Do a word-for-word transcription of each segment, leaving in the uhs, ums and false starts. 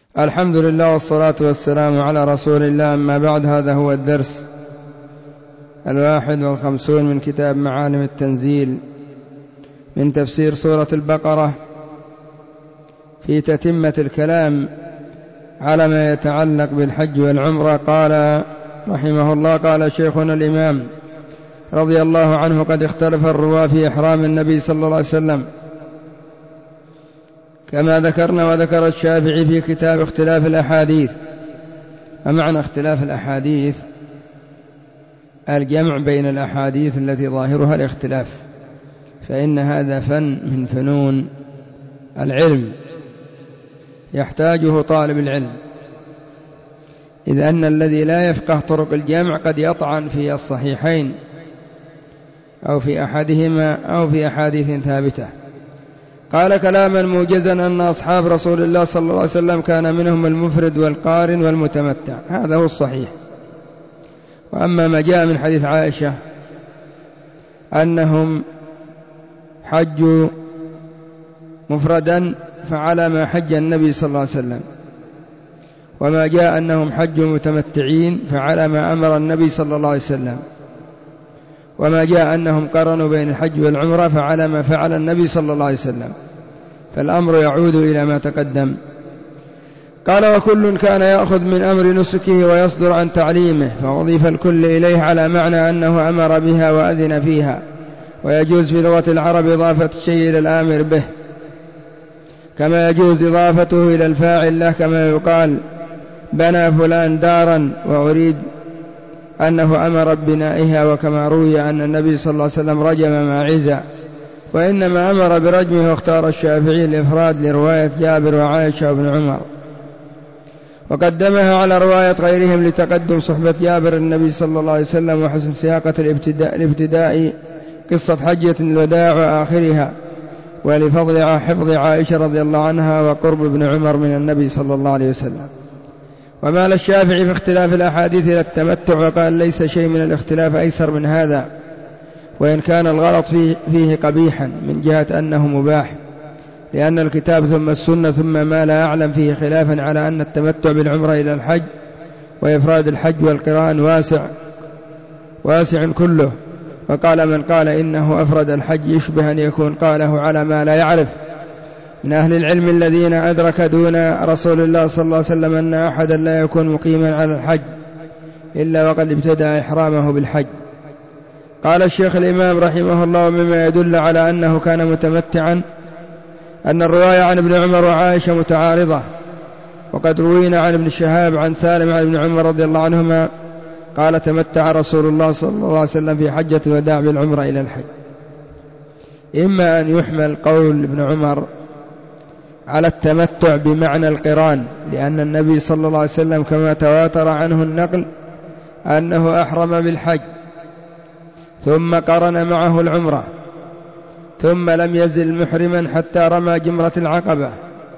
الحمد لله والصلاة والسلام على رسول الله، أما بعد. هذا هو الدرس الواحد والخمسون من كتاب معالم التنزيل من تفسير سورة البقرة، في تتمة الكلام على ما يتعلق بالحج والعمرة. قال رحمه الله: قال شيخنا الإمام رضي الله عنه: قد اختلف الرواة في إحرام النبي صلى الله عليه وسلم كما ذكرنا، وذكر الشافعي في كتاب اختلاف الأحاديث. ومعنى اختلاف الأحاديث الجمع بين الأحاديث التي ظاهرها الاختلاف، فإن هذا فن من فنون العلم يحتاجه طالب العلم، إذ أن الذي لا يفقه طرق الجمع قد يطعن في الصحيحين أو في أحدهما أو في أحاديث ثابتة. قال كلاما موجزا: أن أصحاب رسول الله صلى الله عليه وسلم كان منهم المفرد والقارن والمتمتع، هذا هو الصحيح. وأما ما جاء من حديث عائشة أنهم حجوا مفردا فعلى ما حج النبي صلى الله عليه وسلم، وما جاء أنهم حجوا متمتعين فعلى ما أمر النبي صلى الله عليه وسلم، وما جاء أنهم قرنوا بين الحج والعمرة فعلى ما فعل النبي صلى الله عليه وسلم، فالأمر يعود إلى ما تقدم. قال: وكل كان يأخذ من أمر نسكه ويصدر عن تعليمه، فأضيف الكل إليه على معنى أنه أمر بها وأذن فيها. ويجوز في لغة العرب إضافة الشيء إلى الآمر به، كما يجوز إضافته إلى الفاعل له، كما يقال: بنى فلان دارا، وأريد أنه أمر ببنائها، وكما روي أن النبي صلى الله عليه وسلم رجم ماعزا، وإنما أمر برجمه. واختار الشافعي الإفراد لرواية جابر وعائشة وابن عمر، وقدمها على رواية غيرهم لتقدم صحبة جابر النبي صلى الله عليه وسلم وحسن سياقة الابتداء, الابتداء قصة حجة الوداع وآخرها، ولفضل حفظ عائشة رضي الله عنها وقرب ابن عمر من النبي صلى الله عليه وسلم. ومال الشافعي في اختلاف الأحاديث إلى التمتع، وقال: ليس شيء من الاختلاف أيسر من هذا، وإن كان الغلط فيه, فيه قبيحا من جهة أنه مباح، لأن الكتاب ثم السنة ثم ما لا أعلم فيه خلافا على أن التمتع بالعمرة إلى الحج وإفراد الحج والقران واسع واسع كله. وقال من قال إنه أفرد الحج يشبه أن يكون قاله على ما لا يعرف من أهل العلم الذين أدرك دون رسول الله صلى الله عليه وسلم أن أحدا لا يكون مقيما على الحج إلا وقد ابتدأ إحرامه بالحج. قال الشيخ الإمام رحمه الله: مما يدل على أنه كان متمتعا أن الرواية عن ابن عمر وعائشة متعارضة، وقد روينا عن ابن شهاب عن سالم عن ابن عمر رضي الله عنهما قال: تمتع رسول الله صلى الله عليه وسلم في حجة الوداع بالعمرة إلى الحج. إما أن يحمل قول ابن عمر على التمتع بمعنى القران، لأن النبي صلى الله عليه وسلم كما تواتر عنه النقل أنه أحرم بالحج ثم قرن معه العمرة، ثم لم يزل محرما حتى رمى جمرة العقبة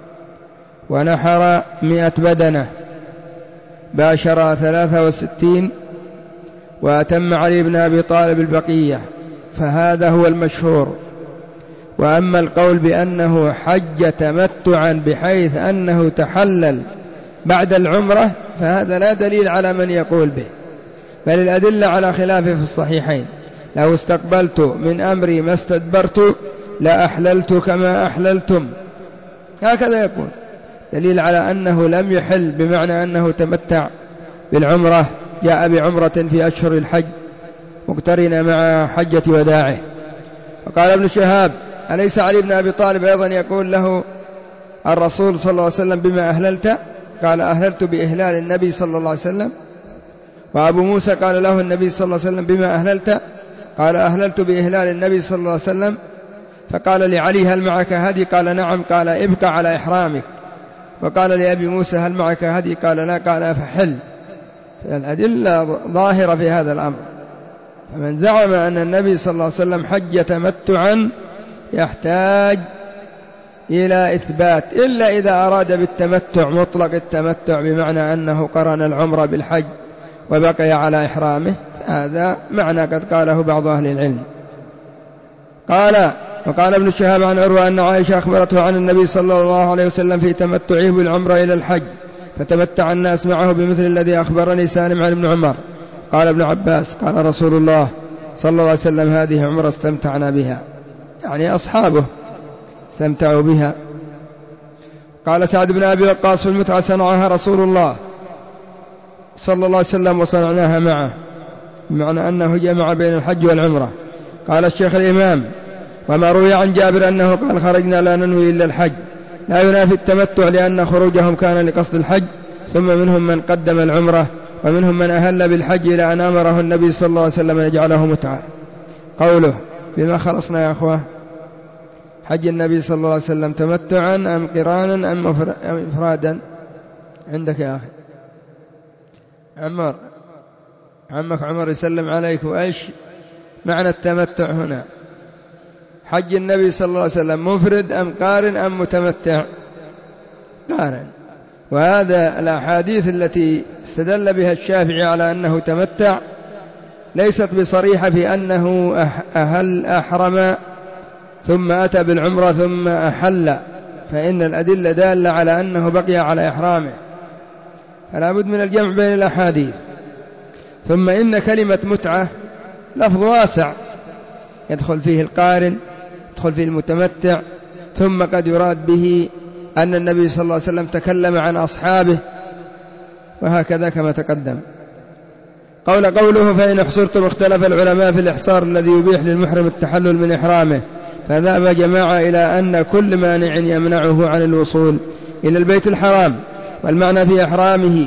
ونحر مئة بدنة، باشر ثلاثة وستين، وأتم علي بن أبي طالب البقية، فهذا هو المشهور. وأما القول بأنه حج تمتعا بحيث أنه تحلل بعد العمرة فهذا لا دليل على من يقول به، بل الأدلة على خلافه في الصحيحين: لو استقبلت من أمري ما استدبرت لا أحللت كما أحللتم، هكذا يقول، دليل على أنه لم يحل بمعنى أنه تمتع بالعمرة، جاء بعمرة في أشهر الحج مقترنة مع حجة وداعه. وقال ابن شهاب: أليس علي بن أبي طالب أيضا يقول له الرسول صلى الله عليه وسلم بما أهللت؟ قال: أهللت بإهلال النبي صلى الله عليه وسلم. وأبو موسى قال له النبي صلى الله عليه وسلم: بما أهللت؟ قال: أهللت بإهلال النبي صلى الله عليه وسلم. فقال لعلي: هل معك هدي؟ قال: نعم. قال: ابقى على إحرامك. وقال لأبي موسى: هل معك هدي؟ قال: لا. قال: فحل. الأدلة ظاهرة في هذا الأمر. فمن زعم أن النبي صلى الله عليه وسلم حج تمتعا يحتاج إلى إثبات، إلا إذا أراد بالتمتع مطلق التمتع بمعنى أنه قرن العمرة بالحج وبقي على إحرامه، هذا معنى قد قاله بعض أهل العلم. قال: وقال ابن شهاب عن عروة أن عائشة أخبرته عن النبي صلى الله عليه وسلم في تمتعه بالعمرة إلى الحج فتمتع الناس معه بمثل الذي أخبرني سالم عن ابن عمر. قال ابن عباس قال رسول الله صلى الله عليه وسلم هذه عمرة استمتعنا بها، يعني أصحابه استمتعوا بها. قال سعد بن أبي وقاص في المتعة صنعها رسول الله صلى الله عليه وسلم وصنعناها معه، بمعنى أنه جمع بين الحج والعمرة. قال الشيخ الإمام وما روي عن جابر أنه قال خرجنا لا ننوي إلا الحج لا ينافي التمتع، لأن خروجهم كان لقصد الحج، ثم منهم من قدم العمرة ومنهم من أهل بالحج إلى أن أمره النبي صلى الله عليه وسلم أن يجعله متعة. قوله بما خلصنا يا أخوة، حج النبي صلى الله عليه وسلم تمتعا أم قرانا أم إفرادا؟ عندك يا أخي عمر، عمك عمر يسلم عليك. وإيش معنى التمتع هنا؟ حج النبي صلى الله عليه وسلم مفرد أم قارن أم متمتع؟ قارن. وهذا الأحاديث التي استدل بها الشافعي على أنه تمتع ليست بصريحة في أنه أهل أحرم ثم أتى بالعمرة ثم أحل، فإن الأدلة دالة على أنه بقي على إحرامه، فلا بد من الجمع بين الأحاديث. ثم إن كلمة متعة لفظ واسع يدخل فيه القارن، يدخل فيه المتمتع، ثم قد يراد به أن النبي صلى الله عليه وسلم تكلم عن أصحابه، وهكذا كما تقدم. قول قوله فإن احصرتم، اختلف العلماء في الإحصار الذي يبيح للمحرم التحلل من إحرامه، فذهب جماعة إلى أن كل مانع يمنعه عن الوصول إلى البيت الحرام، والمعنى في إحرامه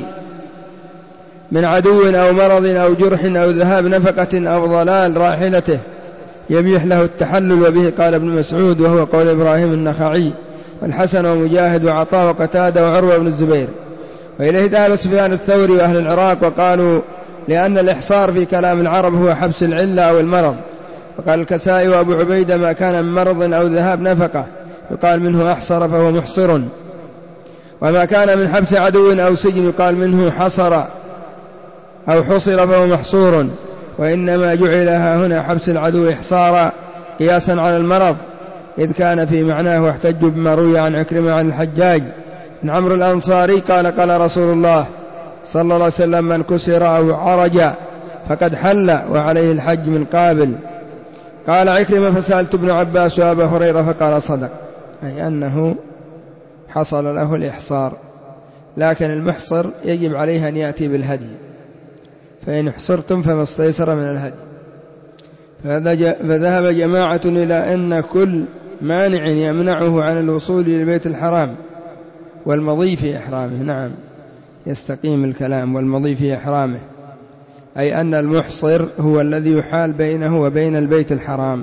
من عدو أو مرض أو جرح أو ذهاب نفقة أو ضلال راحلته يبيح له التحلل. وبه قال ابن مسعود وهو قول إبراهيم النخعي والحسن ومجاهد وعطاء وقتادة وعروة بن الزبير. وإليه ذهب سفيان الثوري وأهل العراق، وقالوا لأن الإحصار في كلام العرب هو حبس العلة أو المرض. وقال الكسائي وأبو عبيدة ما كان من مرض أو ذهاب نفقة يقال منه أحصر فهو محصر، وما كان من حبس عدو أو سجن يقال منه حصر أو حصر فهو محصور. وإنما جعلها هنا حبس العدو إحصارا قياسا على المرض، إذ كان في معناه. واحتجوا بما روي عن عكرمة عن الحجاج بن عمرو الأنصاري قال قال رسول الله صلى الله عليه وسلم من كسر أو عرج فقد حل وعليه الحج من قابل. قال عكرمة فسألت ابن عباس وأبا هريرة فقال صدق، أي أنه حصل له الإحصار، لكن المحصر يجب عليه أن يأتي بالهدي، فإن احصرتم فما استيسر من الهدي. فذهب جماعة إلى أن كل مانع يمنعه عن الوصول إلى بيت الحرام والمضي في إحرامه، نعم يستقيم الكلام، والمضي في إحرامه، أي أن المحصر هو الذي يحال بينه وبين البيت الحرام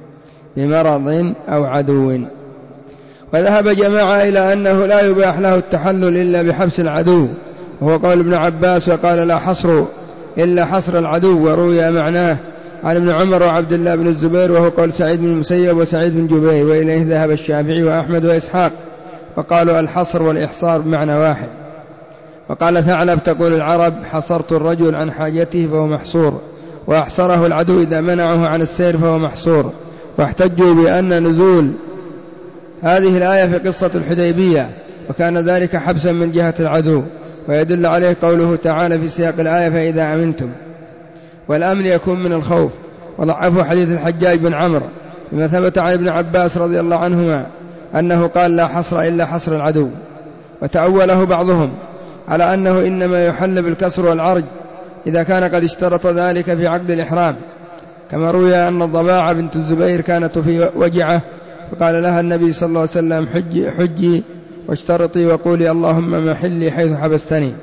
بمرض أو عدو. وذهب جماعة إلى أنه لا يباح له التحلل إلا بحبس العدو، وهو قول ابن عباس وقال لا حصر إلا حصر العدو، وروي معناه عن ابن عمر وعبد الله بن الزبير، وهو قول سعيد بن المسيب وسعيد بن جبير. وإليه ذهب الشافعي وأحمد وإسحاق، وقالوا الحصر والإحصار بمعنى واحد. وقال ثعلب تقول العرب حصرت الرجل عن حاجته فهو محصور، وأحصره العدو إذا منعه عن السير فهو محصور. واحتجوا بأن نزول هذه الآية في قصة الحديبية، وكان ذلك حبسا من جهة العدو، ويدل عليه قوله تعالى في سياق الآية فإذا أمنتم، والأمن يكون من الخوف. وضعفوا حديث الحجاج بن عمرو بما ثبت عن ابن عباس رضي الله عنهما أنه قال لا حصر إلا حصر العدو، وتأوله بعضهم على أنه إنما يحل بالكسر والعرج إذا كان قد اشترط ذلك في عقد الإحرام، كما روي أن الضباعة بنت الزبير كانت في وجعة فقال لها النبي صلى الله عليه وسلم حجي, حجي واشترطي وقولي اللهم محلي حيث حبستني.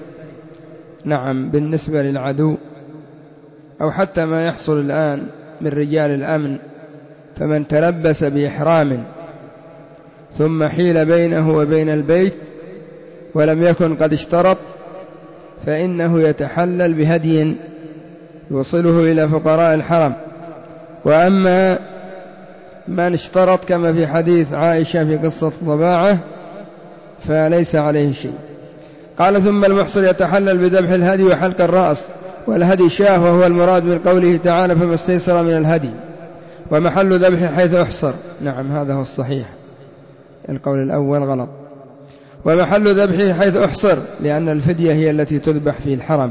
نعم بالنسبة للعدو أو حتى ما يحصل الآن من رجال الأمن، فمن تلبس بإحرام ثم حيل بينه وبين البيت ولم يكن قد اشترط فإنه يتحلل بهدي يوصله إلى فقراء الحرم. وأما من اشترط كما في حديث عائشة في قصة ضباعة فليس عليه شيء. قال ثم المحصر يتحلل بذبح الهدي وحلق الرأس، والهدي شاه وهو المراد من قوله تعالى فما استيسر من الهدي، ومحل ذبح حيث أحصر. نعم هذا هو الصحيح، القول الأول غلط. ومحل ذبحه حيث أحصر، لأن الفدية هي التي تذبح في الحرم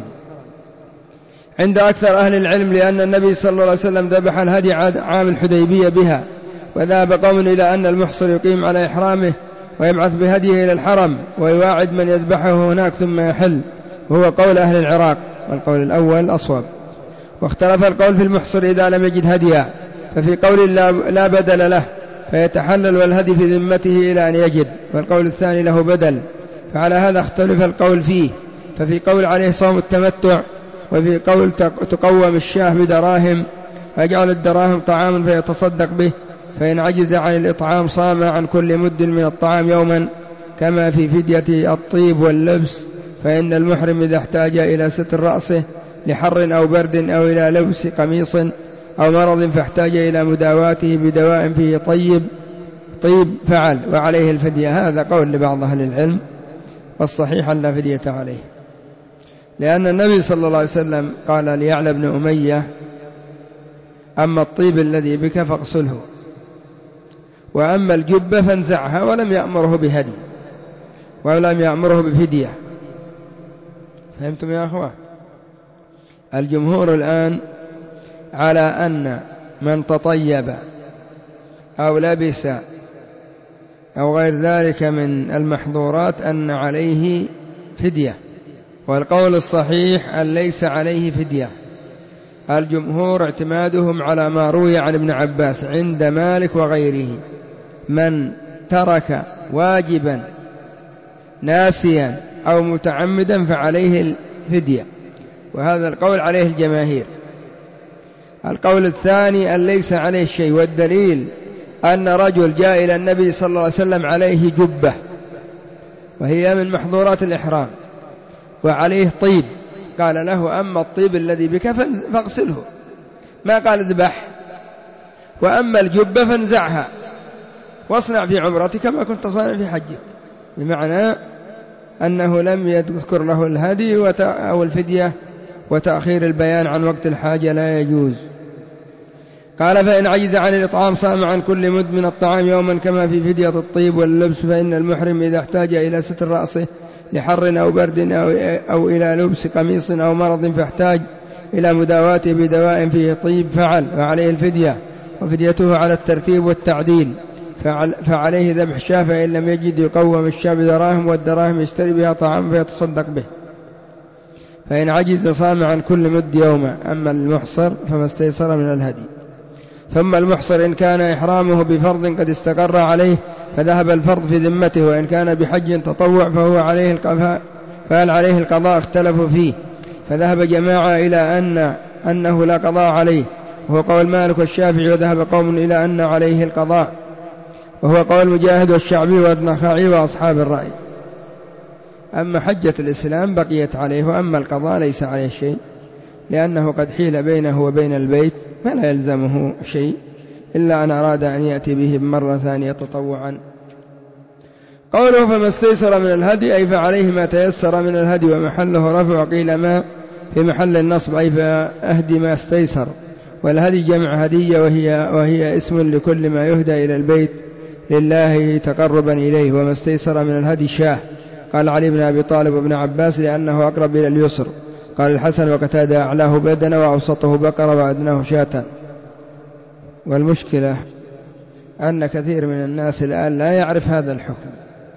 عند أكثر أهل العلم، لأن النبي صلى الله عليه وسلم ذبح الهدي عام الحديبية بها. وذهب قوم إلى أن المحصر يقيم على إحرامه ويبعث بهديه إلى الحرم ويواعد من يذبحه هناك ثم يحل، وهو قول أهل العراق، والقول الأول أصوب. واختلف القول في المحصر إذا لم يجد هديا، ففي قول لا بدل له فيتحلل والهدي في ذمته إلى أن يجد، والقول الثاني له بدل. فعلى هذا اختلف القول فيه، ففي قول عليه صوم التمتع، وفي قول تقوم الشاه بدراهم ويجعل الدراهم طعاما فيتصدق به، فإن عجز عن الإطعام صام عن كل مد من الطعام يوما، كما في فدية الطيب واللبس. فإن المحرم إذا احتاج إلى ستر رأسه لحر أو برد أو إلى لبس قميص أو مرض فاحتاج إلى مداواته بدواء فيه طيب طيب فعل وعليه الفدية. هذا قول لبعض أهل العلم، والصحيح أن لا فدية عليه، لأن النبي صلى الله عليه وسلم قال ليعلى بن أمية: أما الطيب الذي بك فاغسله، وأما الجبة فانزعها، ولم يأمره بهدي ولم يأمره بفدية. فهمتم يا أخوة؟ الجمهور الآن على أن من تطيب أو لبس أو غير ذلك من المحظورات أن عليه فدية، والقول الصحيح أن ليس عليه فدية. الجمهور اعتمادهم على ما روي عن ابن عباس عند مالك وغيره: من ترك واجبا ناسيا أو متعمدا فعليه الفدية، وهذا القول عليه الجماهير. القول الثاني أن ليس عليه شيء، والدليل أن رجل جاء إلى النبي صلى الله عليه وسلم عليه جبة وهي من محظورات الإحرام وعليه طيب، قال له: أما الطيب الذي بك فاغسله، ما قال اذبح، وأما الجبة فانزعها واصنع في عمرتك ما كنت صانع في حجك، بمعنى أنه لم يذكر له الهدي أو الفدية، وتأخير البيان عن وقت الحاجة لا يجوز. قال: فإن عجز عن الإطعام صام عن كل مد من الطعام يوما، كما في فدية الطيب واللبس. فإن المحرم إذا احتاج إلى ستر رأسه لحر أو برد أو, أو إلى لبس قميص أو مرض فاحتاج إلى مداواته بدواء فيه طيب فعل وعليه الفدية، وفديته على الترتيب والتعديل. فعليه ذبح شاة، فإن لم يجد يقوم الشاة بدراهم، والدراهم يشتري بها طعام فيتصدق به. فإن عجز صام عن كل مد يوما. أما المحصر فما استيسر من الهدي. ثم المحصر إن كان إحرامه بفرض قد استقر عليه فذهب الفرض في ذمته، وإن كان بحج تطوع فهو عليه القضاء، فهل عليه القضاء؟ اختلفوا فيه، فذهب جماعة إلى أن أنه لا قضاء عليه، وهو قول مالك والشافعي، وذهب قوم إلى أن عليه القضاء، وهو قول مجاهد والشعبي والنخعي وأصحاب الرأي. أما حجة الإسلام بقيت عليه، وأما القضاء ليس عليه شيء، لأنه قد حيل بينه وبين البيت فلا يلزمه شيء إلا أن أراد أن يأتي به مرة ثانية تطوعا. قوله فما استيسر من الهدي أي فعليه ما تيسر من الهدي، ومحله رفع، وقيل ما في محل النصب أي فأهدي ما استيسر. والهدي جمع هدية، وهي, وهي اسم لكل ما يهدى إلى البيت لله تقربا إليه. وما استيسر من الهدي شاه، قال علي بن أبي طالب وابن عباس لأنه أقرب إلى اليسر. قال الحسن وقتادة أعلاه بدنا وأوسطه بقرة وأدناه شاة. والمشكلة أن كثير من الناس الآن لا يعرف هذا الحكم،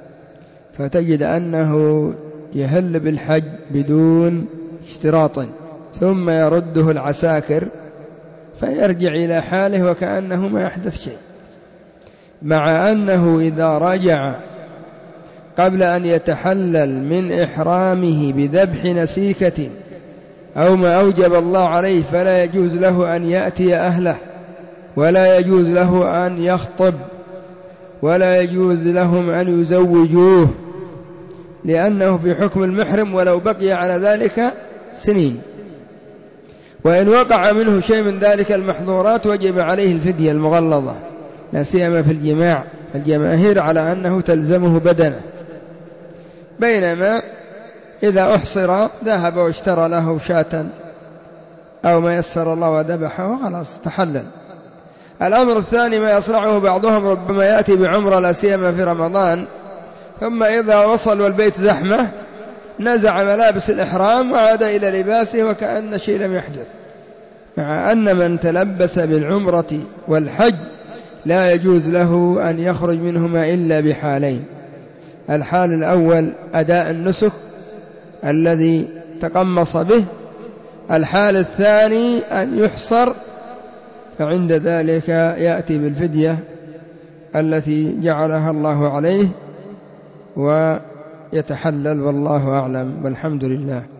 فتجد أنه يهل بالحج بدون اشتراط، ثم يرده العساكر فيرجع إلى حاله وكأنه ما يحدث شيء، مع أنه إذا رجع قبل أن يتحلل من إحرامه بذبح نسيكة أو ما أوجب الله عليه فلا يجوز له أن يأتي أهله، ولا يجوز له أن يخطب، ولا يجوز لهم أن يزوجوه، لأنه في حكم المحرم ولو بقي على ذلك سنين. وإن وقع منه شيء من ذلك المحظورات وجب عليه الفدية المغلظة، لا سيما في الجماع. الجماهير على أنه تلزمه بدنه، بينما إذا أحصر ذهب واشترى له شاة أو ما يسر الله وذبحه وخلاص تحلل. الأمر الثاني ما يصنعه بعضهم، ربما يأتي بعمرة لا سيما في رمضان ثم إذا وصل والبيت زحمة نزع ملابس الإحرام وعاد إلى لباسه وكأن شيء لم يحدث، مع أن من تلبس بالعمرة والحج لا يجوز له أن يخرج منهما إلا بحالين: الحال الأول أداء النسك الذي تقمص به، الحال الثاني أن يحصر، فعند ذلك يأتي بالفدية التي جعلها الله عليه ويتحلل، والله أعلم، والحمد لله.